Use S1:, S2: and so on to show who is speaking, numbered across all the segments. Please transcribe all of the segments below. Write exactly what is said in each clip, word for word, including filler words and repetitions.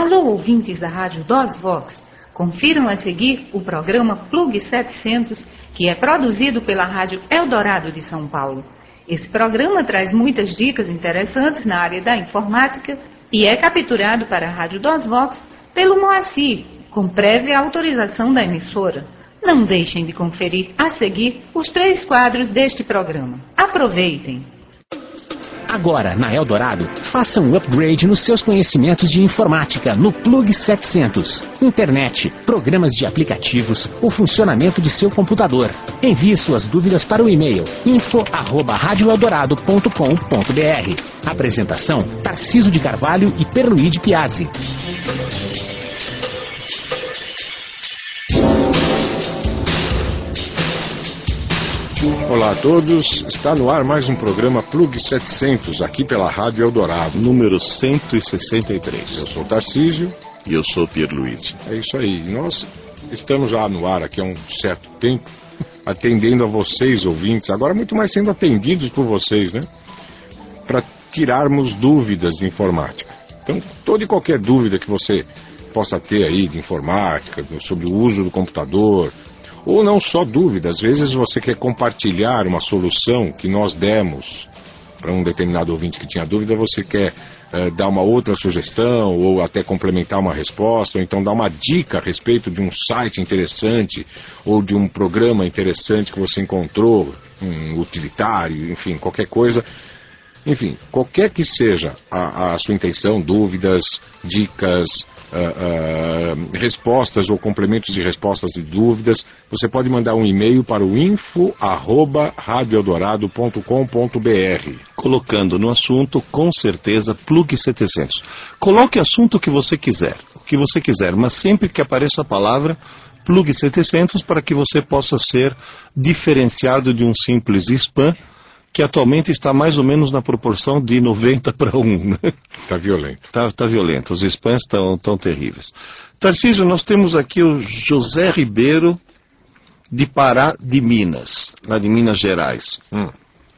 S1: Alô, ouvintes da Rádio DOSVox. Confiram a seguir o programa Plug setecentos, que é produzido pela Rádio Eldorado de São Paulo. Esse programa traz muitas dicas interessantes na área da informática e é capturado para a Rádio DOSVox pelo Moacir, com prévia autorização da emissora. Não deixem de conferir a seguir os três quadros deste programa. Aproveitem!
S2: Agora, na Eldorado, faça um upgrade nos seus conhecimentos de informática no Plug setecentos. Internet, programas de aplicativos, o funcionamento de seu computador. Envie suas dúvidas para o e-mail info arroba rádio eldorado ponto com ponto br. Apresentação, Tarcísio de Carvalho e Perluíde Piazzi.
S3: Olá a todos, está no ar mais um programa Plug setecentos, aqui pela Rádio Eldorado.
S4: Número cento e sessenta e três.
S3: Eu sou o Tarcísio.
S4: E eu sou o Pierluigi.
S3: É isso aí, nós estamos já no ar aqui há um certo tempo, atendendo a vocês, ouvintes, agora muito mais sendo atendidos por vocês, né? Para tirarmos dúvidas de informática. Então, toda e qualquer dúvida que você possa ter aí de informática, sobre o uso do computador, ou não só dúvida, às vezes você quer compartilhar uma solução que nós demos para um determinado ouvinte que tinha dúvida, você quer uh, dar uma outra sugestão, ou até complementar uma resposta, ou então dar uma dica a respeito de um site interessante, ou de um programa interessante que você encontrou, um utilitário, enfim, qualquer coisa. Enfim, qualquer que seja a, a sua intenção, dúvidas, dicas, uh, uh, respostas ou complementos de respostas e dúvidas, você pode mandar um e-mail para o info arroba rádio eldorado ponto com ponto br.
S4: Colocando no assunto, com certeza, Plug setecentos. Coloque o assunto que você quiser, o que você quiser, mas sempre que apareça a palavra Plug setecentos, para que você possa ser diferenciado de um simples spam, que atualmente está mais ou menos na proporção de noventa para um.
S3: Está violento.
S4: Está tá violento, os spams estão tão terríveis. Tarcísio, nós temos aqui o José Ribeiro, de Pará de Minas, lá de Minas Gerais.
S3: Hum.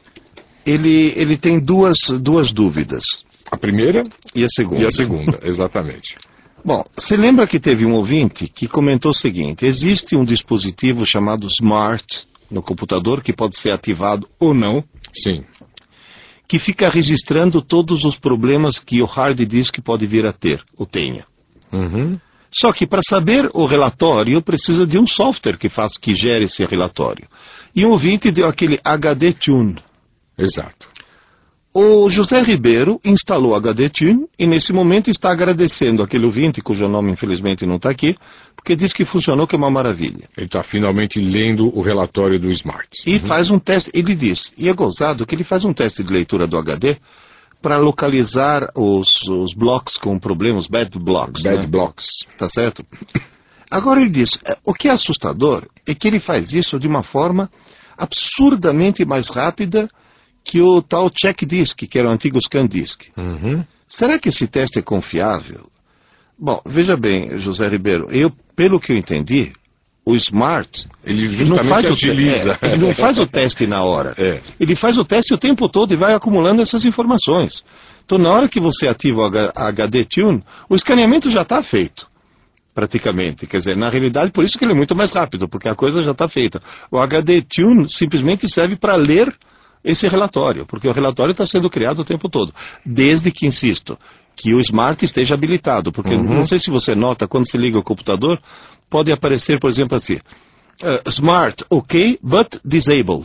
S4: Ele, ele tem duas, duas dúvidas.
S3: A primeira
S4: e a segunda.
S3: E a segunda, exatamente.
S4: Bom, você lembra que teve um ouvinte que comentou o seguinte: existe um dispositivo chamado Smart no computador, que pode ser ativado ou não.
S3: Sim.
S4: Que fica registrando todos os problemas que o hard disk pode vir a ter, ou tenha.
S3: Uhum.
S4: Só que para saber o relatório, precisa de um software que faz, que gere esse relatório. E um ouvinte deu aquele H D Tune.
S3: Exato.
S4: O José Ribeiro instalou H D Tune e nesse momento está agradecendo aquele ouvinte, cujo nome infelizmente não está aqui, porque diz que funcionou, que é uma maravilha.
S3: Ele está finalmente lendo o relatório do Smart.
S4: E uhum. faz um teste, ele diz, e é gozado que ele faz um teste de leitura do H D para localizar os, os blocos com problemas, bad blocks.
S3: Bad
S4: né?
S3: blocks.
S4: Tá certo? Agora ele diz, o que é assustador é que ele faz isso de uma forma absurdamente mais rápida que o tal check disk, que era o antigo scan disk.
S3: Uhum.
S4: Será que esse teste é confiável? Bom, veja bem, José Ribeiro, eu, pelo que eu entendi, o Smart,
S3: ele justamente
S4: não faz
S3: agiliza.
S4: O, é, ele não faz o teste na hora.
S3: É.
S4: Ele faz o teste o tempo todo e vai acumulando essas informações. Então, na hora que você ativa o H D Tune, o escaneamento já está feito. Praticamente, quer dizer, na realidade, por isso que ele é muito mais rápido, porque a coisa já está feita. O H D Tune simplesmente serve para ler esse relatório, porque o relatório está sendo criado o tempo todo, desde que, insisto, que o Smart esteja habilitado, porque uhum. não sei se você nota, quando se liga o computador, pode aparecer, por exemplo, assim, uh, Smart, ok, but disable.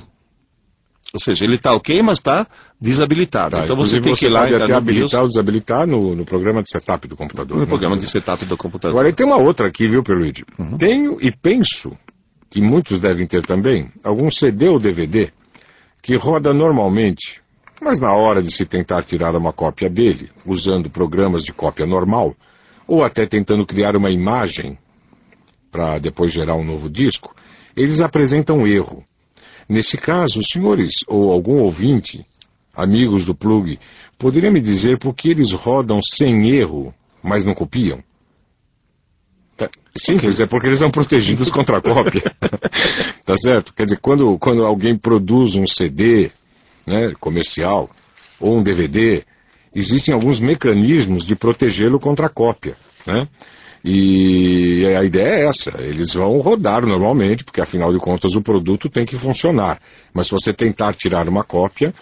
S4: Ou seja, ele está ok, mas está desabilitado.
S3: Tá,
S4: então você tem
S3: você
S4: que ir lá e
S3: até habilitar ou desabilitar no, no programa de setup do computador.
S4: No
S3: né?
S4: programa de setup do computador.
S3: Agora, tem uma outra aqui, viu, Perluigi?
S4: Uhum.
S3: Tenho e penso, que muitos devem ter também, algum C D ou D V D que roda normalmente, mas na hora de se tentar tirar uma cópia dele, usando programas de cópia normal, ou até tentando criar uma imagem para depois gerar um novo disco, eles apresentam erro. Nesse caso, os senhores ou algum ouvinte, amigos do Plug, poderiam me dizer por que eles rodam sem erro, mas não copiam? É simples, é porque eles são protegidos contra a cópia. Tá certo? Quer dizer, quando, quando alguém produz um C D, né, comercial, ou um D V D, existem alguns mecanismos de protegê-lo contra a cópia. né? E a ideia é essa, eles vão rodar normalmente, porque afinal de contas o produto tem que funcionar. Mas se você tentar tirar uma cópia,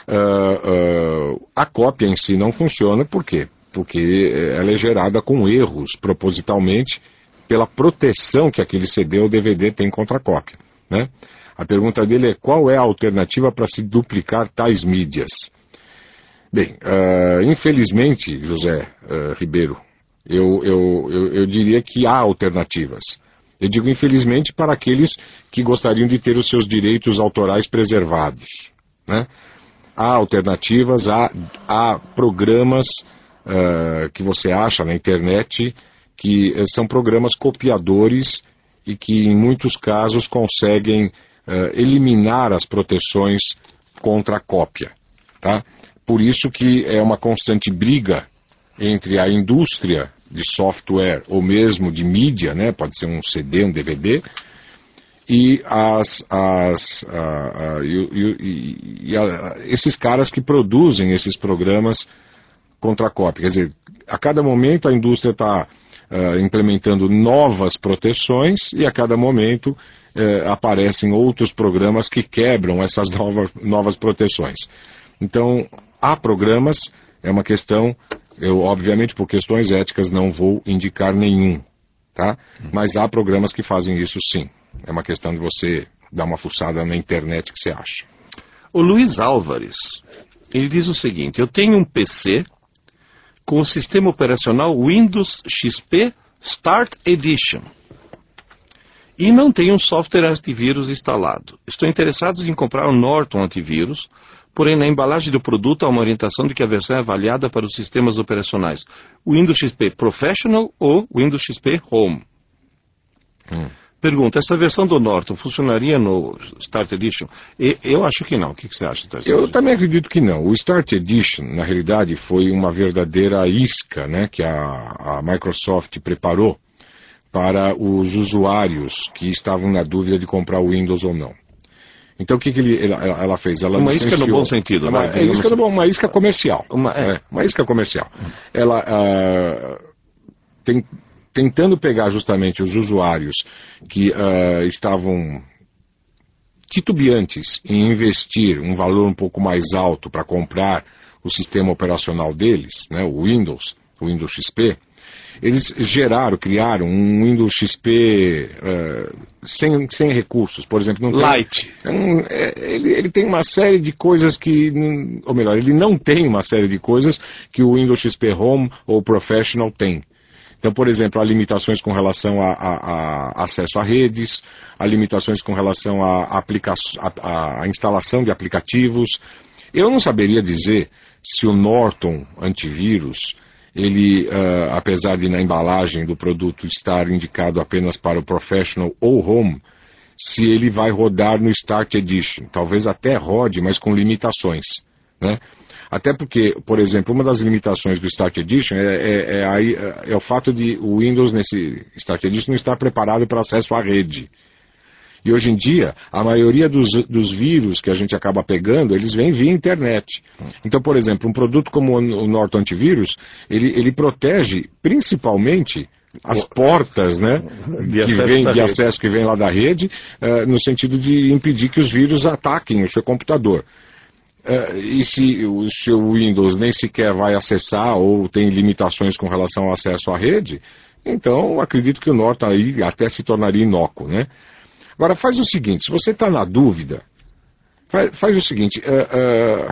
S3: uh, uh, a cópia em si não funciona, por quê? Porque ela é gerada com erros, propositalmente, pela proteção que aquele C D ou D V D tem contra a cópia, né? A pergunta dele é qual é a alternativa para se duplicar tais mídias? Bem, uh, infelizmente, José uh, Ribeiro, Eu, eu, eu, eu diria que há alternativas. Eu digo infelizmente para aqueles que gostariam de ter os seus direitos autorais preservados, né? Há alternativas, há, há programas uh, que você acha na internet que uh, são programas copiadores e que em muitos casos conseguem uh, eliminar as proteções contra a cópia, tá? Por isso que é uma constante briga entre a indústria de software ou mesmo de mídia, né, pode ser um C D, um D V D, e, as, as, a, a, e, e, e a, esses caras que produzem esses programas contra a cópia. Quer dizer, a cada momento a indústria está uh, implementando novas proteções e a cada momento uh, aparecem outros programas que quebram essas novas, novas proteções. Então, há programas, é uma questão... Eu, obviamente, por questões éticas, não vou indicar nenhum, tá? Mas há programas que fazem isso sim. É uma questão de você dar uma fuçada na internet que você acha.
S4: O Luiz Álvares, ele diz o seguinte: eu tenho um P C com o sistema operacional Windows X P Start Edition e não tenho um software antivírus instalado. Estou interessado em comprar um Norton antivírus, porém na embalagem do produto há uma orientação de que a versão é avaliada para os sistemas operacionais Windows X P Professional ou Windows X P Home. Hum. Pergunta, essa versão do Norton funcionaria no Start Edition? E, eu acho que não. O que, que você acha, Tarcísio?
S3: Eu também acredito que não. O Start Edition, na realidade, foi uma verdadeira isca, né, que a, a Microsoft preparou para os usuários que estavam na dúvida de comprar o Windows ou não. Então o que, que ele, ela, ela fez? Ela
S4: uma
S3: licenciou,
S4: isca no bom sentido.
S3: Uma,
S4: né?
S3: é isca no bom, uma isca comercial.
S4: Uma, é.
S3: É, uma isca comercial. Ela, uh, tem, tentando pegar justamente os usuários que uh, estavam titubeantes em investir um valor um pouco mais alto para comprar o sistema operacional deles, né, o Windows, o Windows X P, eles geraram, criaram um Windows X P uh, sem, sem recursos, por exemplo. Não tem,
S4: Light.
S3: É um, é, ele, ele tem uma série de coisas que, ou melhor, ele não tem uma série de coisas que o Windows X P Home ou Professional tem. Então, por exemplo, há limitações com relação a, a, a acesso a redes, há limitações com relação a, aplica a, a instalação de aplicativos. Eu não saberia dizer se o Norton antivírus, ele, uh, apesar de na embalagem do produto estar indicado apenas para o Professional ou Home, se ele vai rodar no Start Edition. Talvez até rode, mas com limitações, né? Até porque, por exemplo, uma das limitações do Start Edition é, é, é, é, é o fato de o Windows nesse Start Edition não estar preparado para acesso à rede. E hoje em dia, a maioria dos, dos vírus que a gente acaba pegando, eles vêm via internet. Então, por exemplo, um produto como o Norton Antivírus, ele, ele protege principalmente as portas, né, de, que acesso, vem, de acesso que vem lá da rede, uh, no sentido de impedir que os vírus ataquem o seu computador. Uh, e se o seu Windows nem sequer vai acessar ou tem limitações com relação ao acesso à rede, então acredito que o Norton aí até se tornaria inócuo, né? Agora faz o seguinte, se você está na dúvida, faz, faz o seguinte, uh, uh,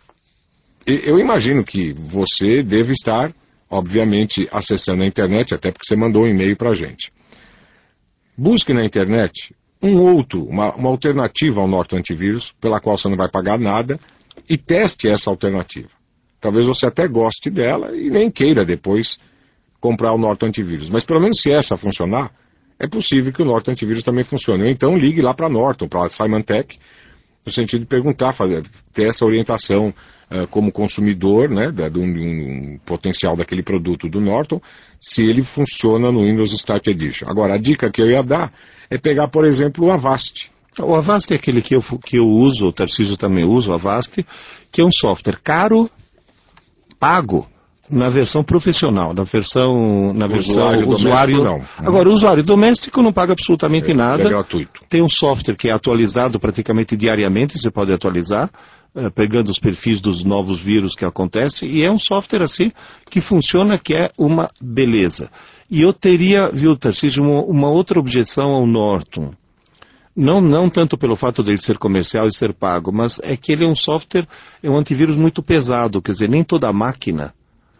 S3: eu imagino que você deve estar, obviamente, acessando a internet, até porque você mandou um e-mail para a gente. Busque na internet um outro, uma, uma alternativa ao Norton Antivírus, pela qual você não vai pagar nada, e teste essa alternativa. Talvez você até goste dela e nem queira depois comprar o Norton Antivírus. Mas pelo menos se essa funcionar, é possível que o Norton Antivírus também funcione. Ou então ligue lá para a Norton, para a Symantec, no sentido de perguntar, fazer, ter essa orientação uh, como consumidor, né, da, de um, um potencial daquele produto do Norton, se ele funciona no Windows Start Edition. Agora, a dica que eu ia dar é pegar, por exemplo, o Avast.
S4: O Avast é aquele que eu, que eu uso, o Tarcísio também usa, o Avast, que é um software caro, pago, na versão profissional, na versão, na versão
S3: usuário,
S4: usuário
S3: doméstico, não.
S4: Agora, o usuário doméstico não paga absolutamente
S3: é,
S4: nada.
S3: É gratuito.
S4: Tem um software que é atualizado praticamente diariamente, você pode atualizar, uh, pegando os perfis dos novos vírus que acontecem, e é um software assim que funciona, que é uma beleza. E eu teria, viu, Tarcísio, uma, uma outra objeção ao Norton. Não, não tanto pelo fato dele ser comercial e ser pago, mas é que ele é um software, é um antivírus muito pesado, quer dizer, nem toda máquina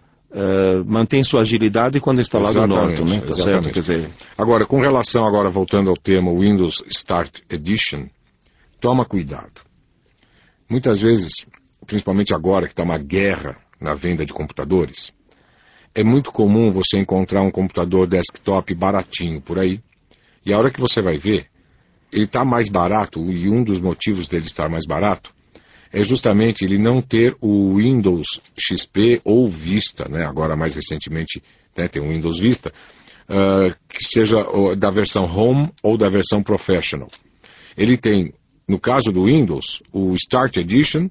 S4: Uh, mantém sua agilidade quando instalado no Norton, né? Tá certo? Quer dizer...
S3: Agora, com relação, agora voltando ao tema Windows Start Edition, toma cuidado. Muitas vezes, principalmente agora que está uma guerra na venda de computadores, é muito comum você encontrar um computador desktop baratinho por aí, e a hora que você vai ver, ele está mais barato, e um dos motivos dele estar mais barato é justamente ele não ter o Windows X P ou Vista, né? Agora mais recentemente, né, tem o Windows Vista, uh, que seja uh, da versão Home ou da versão Professional. Ele tem, no caso do Windows, o Start Edition,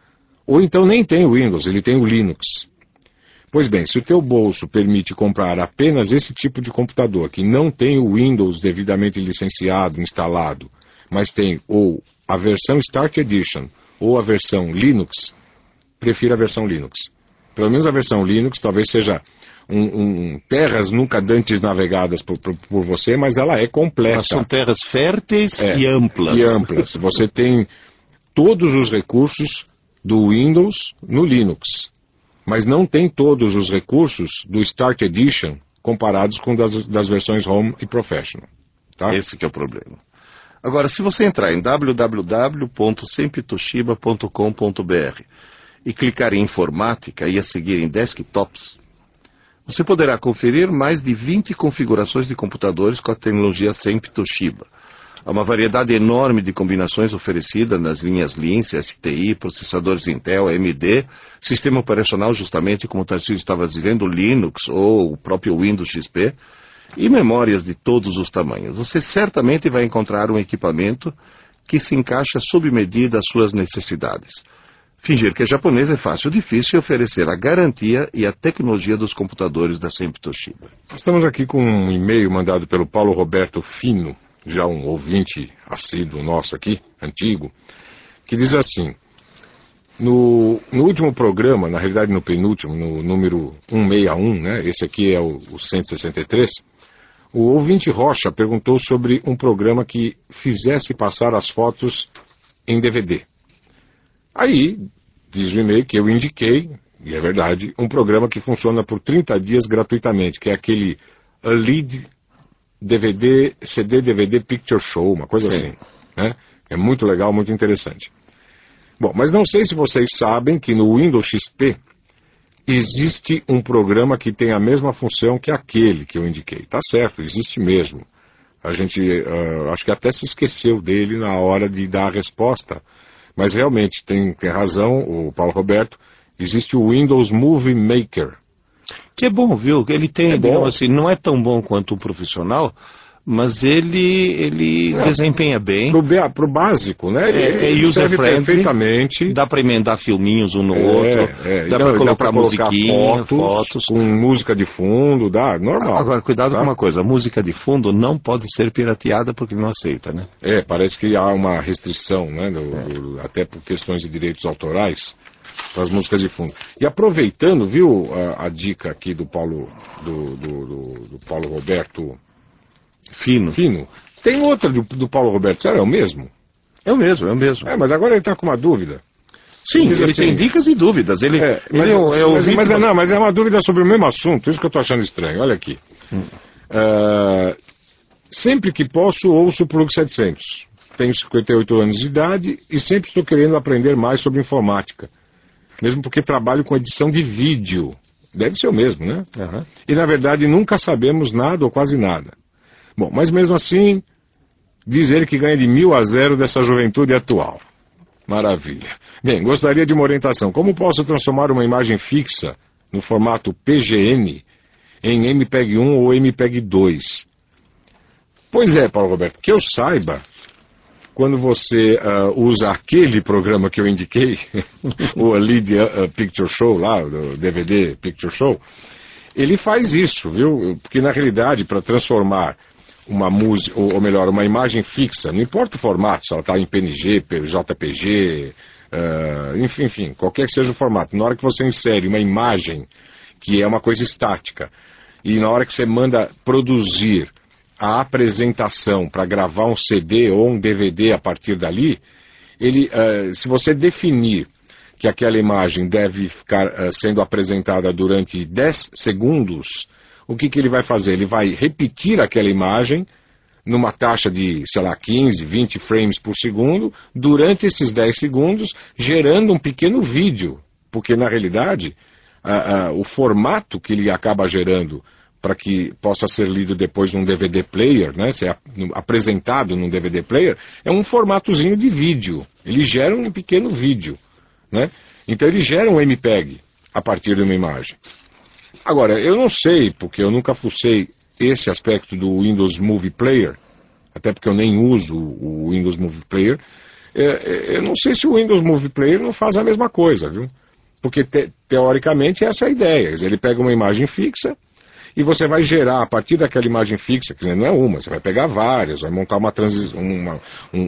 S3: ou então nem tem o Windows, ele tem o Linux. Pois bem, se o teu bolso permite comprar apenas esse tipo de computador, que não tem o Windows devidamente licenciado, instalado, mas tem ou a versão Start Edition, ou a versão Linux, prefiro a versão Linux. Pelo menos a versão Linux talvez seja um, um, terras nunca dantes navegadas por, por, por você, mas ela é completa.
S4: Elas são terras férteis
S3: é,
S4: e amplas.
S3: E amplas. Você tem todos os recursos do Windows no Linux, mas não tem todos os recursos do Start Edition comparados com das, das versões Home e Professional. Tá?
S4: Esse que é o problema. Agora, se você entrar em w w w ponto sempre toshiba ponto com ponto b r e clicar em Informática e a seguir em Desktops, você poderá conferir mais de vinte configurações de computadores com a tecnologia sempre Toshiba. Há uma variedade enorme de combinações oferecidas nas linhas Linux, S T I, processadores Intel, A M D, sistema operacional justamente como o Tarcísio estava dizendo, Linux ou o próprio Windows X P, e memórias de todos os tamanhos. Você certamente vai encontrar um equipamento que se encaixa sob medida às suas necessidades. Fingir que é japonês é fácil, difícil e oferecer a garantia e a tecnologia dos computadores da Sempre Toshiba.
S3: Estamos aqui com um e-mail mandado pelo Paulo Roberto Fino, já um ouvinte assíduo nosso aqui, antigo, que diz assim: no, no último programa, na realidade no penúltimo, no número cento e sessenta e um, né, esse aqui é o, o cento e sessenta e três, o ouvinte Rocha perguntou sobre um programa que fizesse passar as fotos em D V D. Aí, diz o e-mail que eu indiquei, e é verdade, um programa que funciona por trinta dias gratuitamente, que é aquele A Lead D V D, C D D V D Picture Show, uma coisa Sim. assim. Né? É muito legal, muito interessante. Bom, mas não sei se vocês sabem que no Windows X P existe um programa que tem a mesma função que aquele que eu indiquei. Tá certo, existe mesmo. A gente, uh, acho que até se esqueceu dele na hora de dar a resposta. Mas realmente, tem, tem razão, o Paulo Roberto, existe o Windows Movie Maker.
S4: Que é bom, viu? Ele tem,
S3: é
S4: digamos assim, não é tão bom quanto um profissional, mas ele, ele é, desempenha bem.
S3: Pro, pro básico, né?
S4: É, é user-friendly,
S3: perfeitamente.
S4: Dá para emendar filminhos um no
S3: é,
S4: outro,
S3: é,
S4: dá para colocar, colocar musiquinha,
S3: fotos,
S4: fotos.
S3: Com música de fundo, dá, normal.
S4: Agora, cuidado
S3: tá?
S4: com uma coisa, a música de fundo não pode ser pirateada porque não aceita, né?
S3: É, parece que há uma restrição, né? Do, é. do, até por questões de direitos autorais, para as músicas de fundo. E aproveitando, viu, a, a dica aqui do Paulo, do, do, do, do Paulo Roberto
S4: Fino.
S3: Fino. Tem outra do, do Paulo Roberto, sério, é o mesmo?
S4: É o mesmo, é o mesmo.
S3: É, mas agora ele está com uma dúvida.
S4: Sim, ele, ele assim, tem dicas e dúvidas. Ele,
S3: é,
S4: ele
S3: mas,
S4: é,
S3: é,
S4: é
S3: mas,
S4: mas,
S3: mas, é, não, mas é uma dúvida sobre o mesmo assunto, isso que eu estou achando estranho. Olha aqui. Hum. Uh, sempre que posso, ouço o Plug setecentos. Tenho cinquenta e oito anos de idade e sempre estou querendo aprender mais sobre informática. Mesmo porque trabalho com edição de vídeo. Deve ser o mesmo, né?
S4: Uhum.
S3: E na verdade nunca sabemos nada ou quase nada. Bom, mas mesmo assim, diz ele que ganha de mil a zero dessa juventude atual. Maravilha. Bem, gostaria de uma orientação. Como posso transformar uma imagem fixa no formato P G N em M P E G um ou M P E G dois? Pois é, Paulo Roberto, que eu saiba, quando você uh, usa aquele programa que eu indiquei, o Lead uh, Picture Show lá, o D V D Picture Show, ele faz isso, viu? Porque na realidade, para transformar uma música, ou, ou melhor, uma imagem fixa, não importa o formato, se ela está em P N G, J P G, uh, enfim, enfim, qualquer que seja o formato, na hora que você insere uma imagem que é uma coisa estática, e na hora que você manda produzir a apresentação para gravar um C D ou um D V D a partir dali, ele, uh, se você definir que aquela imagem deve ficar uh, sendo apresentada durante dez segundos, o que, que ele vai fazer? Ele vai repetir aquela imagem numa taxa de, sei lá, quinze, vinte frames por segundo, durante esses dez segundos, gerando um pequeno vídeo, porque na realidade uh, uh, o formato que ele acaba gerando para que possa ser lido depois num D V D player, né, ser apresentado num D V D player, é um formatozinho de vídeo. Ele gera um pequeno vídeo, né? Então ele gera um M P E G a partir de uma imagem. Agora, eu não sei, porque eu nunca fucei esse aspecto do Windows Movie Player, até porque eu nem uso o Windows Movie Player, é, eu não sei se o Windows Movie Player não faz a mesma coisa, viu? Porque te, teoricamente essa é a ideia. Ele pega uma imagem fixa, e você vai gerar, a partir daquela imagem fixa, quer dizer, não é uma, você vai pegar várias, vai montar uma, transi uma,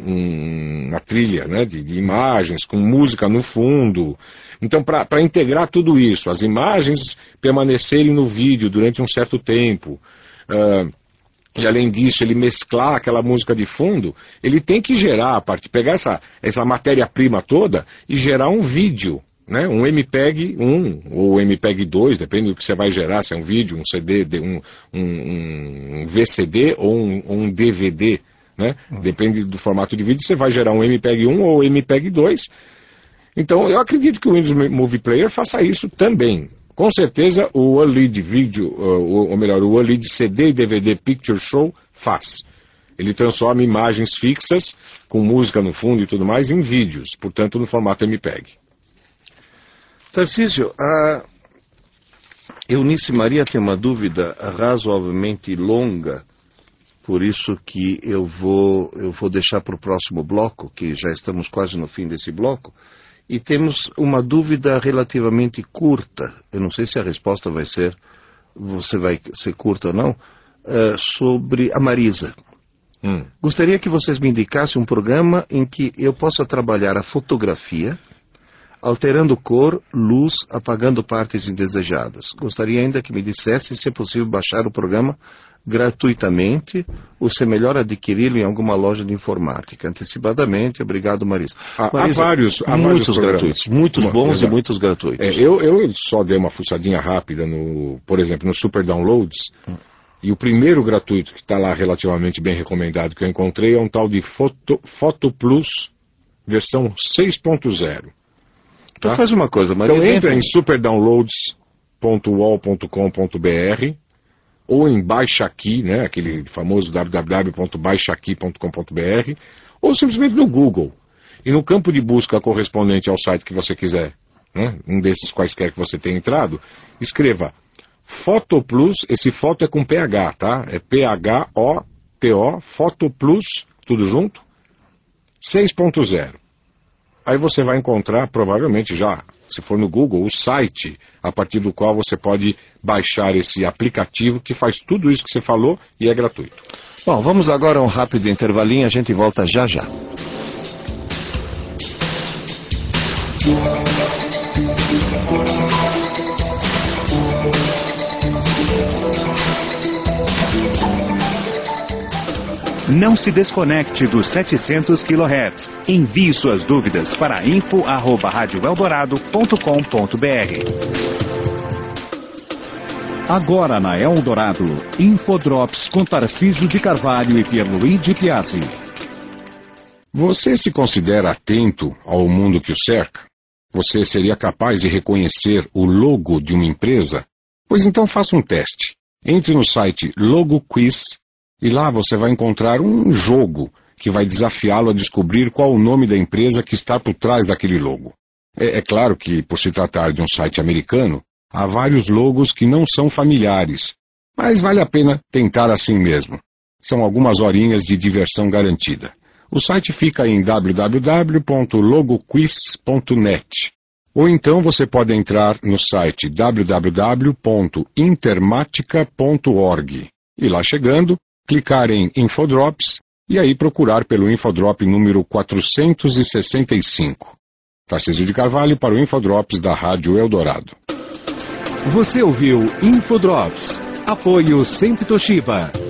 S3: um, uma trilha, né, de, de imagens, com música no fundo. Então, para integrar tudo isso, as imagens permanecerem no vídeo durante um certo tempo, uh, e além disso, ele mesclar aquela música de fundo, ele tem que gerar, a partir, pegar essa, essa matéria-prima toda e gerar um vídeo. Né? Um M P E G um ou M P E G dois, depende do que você vai gerar, se é um vídeo, um C D, um, um, um V C D ou um, um D V D, né? Uhum. Depende do formato de vídeo, você vai gerar um M P E G um ou M P E G dois. Então eu acredito que o Windows Movie Player faça isso também. Com certeza o U L E D Video, uh, ou melhor, o U L E D C D e D V D Picture Show faz. Ele transforma imagens fixas, com música no fundo e tudo mais, em vídeos, portanto no formato M P E G.
S4: Tarcísio, a Eunice Maria tem uma dúvida razoavelmente longa, por isso que eu vou, eu vou deixar para o próximo bloco, que já estamos quase no fim desse bloco, e temos uma dúvida relativamente curta, eu não sei se a resposta vai ser, você vai ser curta ou não, uh, sobre a Marisa. Hum. Gostaria que vocês me indicassem um programa em que eu possa trabalhar a fotografia, alterando cor, luz, apagando partes indesejadas. Gostaria ainda que me dissesse se é possível baixar o programa gratuitamente ou se é melhor adquiri-lo em alguma loja de informática. Antecipadamente, obrigado, Marisa.
S3: Há,
S4: Marisa,
S3: há vários, há
S4: muitos
S3: vários
S4: gratuitos, muitos bons Exato. E muitos gratuitos.
S3: É, eu, eu só dei uma fuçadinha rápida, no, por exemplo, no Super Downloads, hum. e o primeiro gratuito que está lá relativamente bem recomendado que eu encontrei é um tal de Photo, Photo Plus versão seis ponto zero.
S4: Então tá? Faz uma coisa, Maria.
S3: Então entra em super downloads ponto u o l ponto com ponto b r ou em Baixa Aqui, né, aquele famoso w w w ponto baixa aqui ponto com ponto b r, ou simplesmente no Google. E no campo de busca correspondente ao site que você quiser, né, um desses quaisquer que você tenha entrado, escreva Photo Plus, esse foto é com P H, tá? É P H O T O, Photo Plus, tudo junto, seis ponto zero. Aí você vai encontrar, provavelmente já, se for no Google, o site a partir do qual você pode baixar esse aplicativo que faz tudo isso que você falou e é gratuito.
S4: Bom, vamos agora a um rápido intervalinho, a gente volta já já.
S5: Não se desconecte dos setecentos quilohertz. Envie suas dúvidas para info arroba rádio eldorado ponto com ponto b r. Agora na Eldorado, Infodrops com Tarcísio de Carvalho e Pierluigi Piazzi.
S3: Você se considera atento ao mundo que o cerca? Você seria capaz de reconhecer o logo de uma empresa? Pois então faça um teste. Entre no site Logo Quiz e lá você vai encontrar um jogo que vai desafiá-lo a descobrir qual o nome da empresa que está por trás daquele logo. É, é claro que, por se tratar de um site americano, há vários logos que não são familiares, mas vale a pena tentar assim mesmo. São algumas horinhas de diversão garantida. O site fica em w w w ponto logoquiz ponto net. Ou então você pode entrar no site w w w ponto intermatica ponto org. E lá chegando, clicar em Infodrops e aí procurar pelo Infodrop número quatrocentos e sessenta e cinco. Tarcísio de Carvalho para o Infodrops da Rádio Eldorado.
S5: Você ouviu Infodrops. Apoio Sempre Toshiba.